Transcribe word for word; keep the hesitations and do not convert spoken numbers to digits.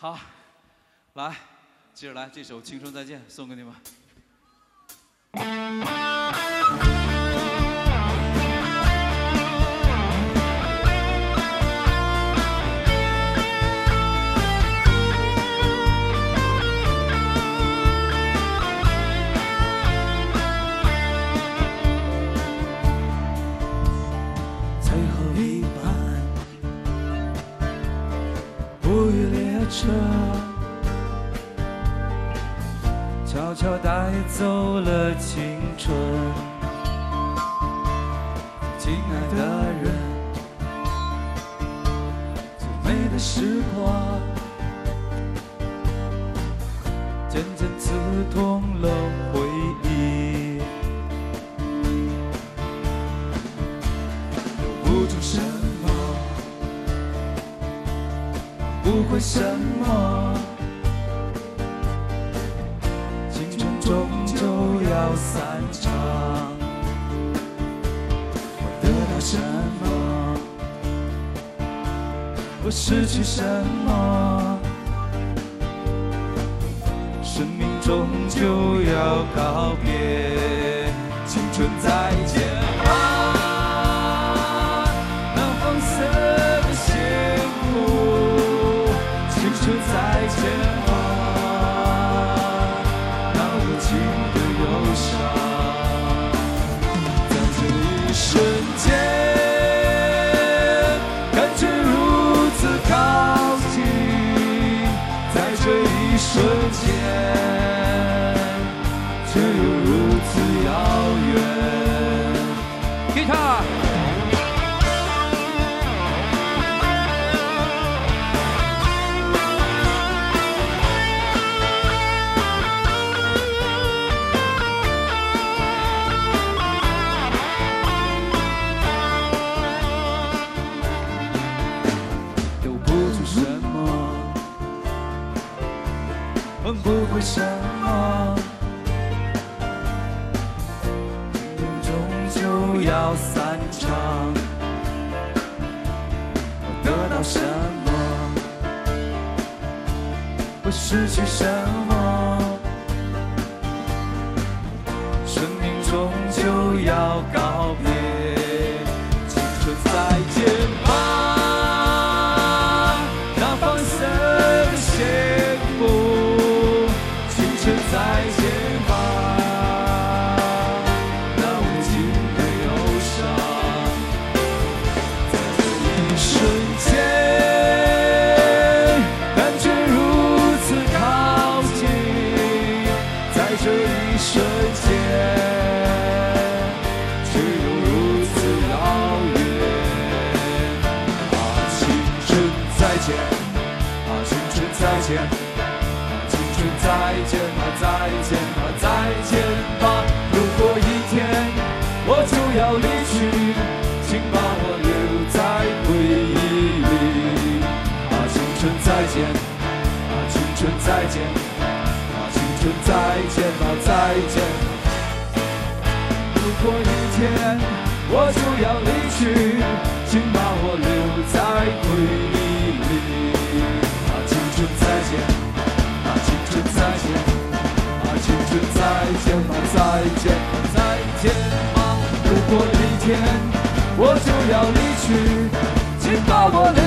好，来，接着来这首《青春再见》送给你们。 最后一班不语列车，悄悄带走了青春。亲爱的人，最美的时光，渐渐刺痛了回忆。 不出什么，不会什么，青春终究要散场。我得到什么，我失去什么，生命终究要告别。青春再见吧。 再见吧，那无情的忧伤，在这一瞬间，感觉如此靠近，在这一瞬间，却又如此遥远。吉他。 不会什么，终究要散场。我得到什么，我失去什么，生命终究要告别。青春再见吧。 再见吧，那无尽的忧伤，在这一瞬间，感觉如此靠近，在这一瞬间，却又如此遥远。啊，青春再见，啊，青春再见。 再见吧，再见吧，再见吧！如果一天我就要离去，请把我留在回忆里。啊，青春再见，啊，青春再见，啊，青春再见吧，再见。如果一天我就要离去，请把我留在回忆里。啊，青春再见。 再见，啊，青春再见吧，再见吧，再见吧！如果一天我就要离去，请把我留。